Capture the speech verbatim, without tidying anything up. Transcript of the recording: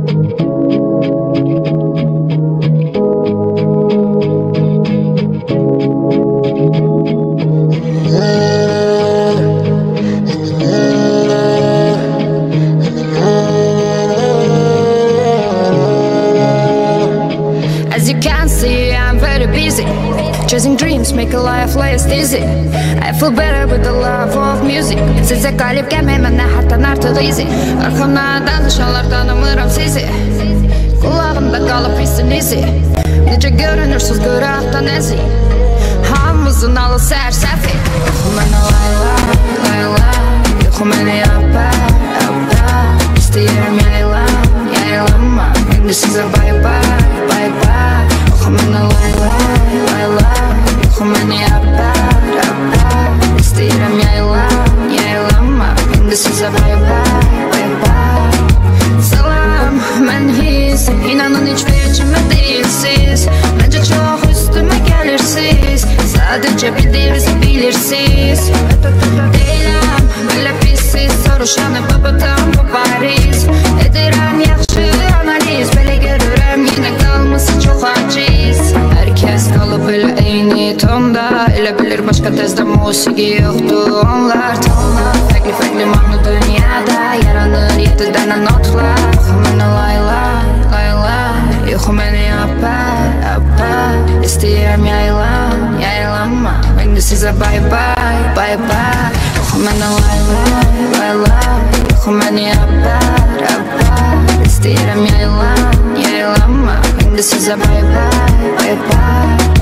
As you can see, I'm very busy chasing dreams, make a life less easy. I feel better with the love of music. Size qalb gelmeymen hayatdan artıq easy. Arkamdan danışanlardan umuram sizi. Kulağımda qalıb hissin izi. Necə görünürsüz qıraqdan əzi. Hamımızın alı sərsəfi. Yoxu mənə layla, layla. Yoxu mənə yappa, yappa. İstəyirəm yaylan, yaylanma. İndi sizə bye bye, bye bye. Yoxu mənə layla, layla. Yoxu mənə yappa, yappa. İstəyirəm yaylan, yaylanma. İndi sizə bye bye, bye bye. Salam, mən his. İnanın heç vecimə deyilsiz. Məncə çox üstümə gəlirsiz. Sadəcə bildiyinizi bilirsiniz. Deyiləm, belə pissiz. Soruşanı babadan bu Paris. Edirəm yaxşı analiz. Belə görürəm, yenə qalması çox aciz. Hər kəs qalıb elə eyni tonda. Elə bilir başqa təzdə musiqi yoxdur. Onlar tonlar fərqli-fərqli mahnı dünyada yaranır yeddi dənə notlar. Yoxu mənə layla, layla. Yoxu mənə yappa, yappa. İstəyirəm yaylan, yaylanma. İndi sizə bye bye, bye bye. Yoxu mənə layla, layla. Yoxu mənə yappa, yappa. İstəyirəm yaylan, yaylanma. İndi sizə bye bye, bye bye.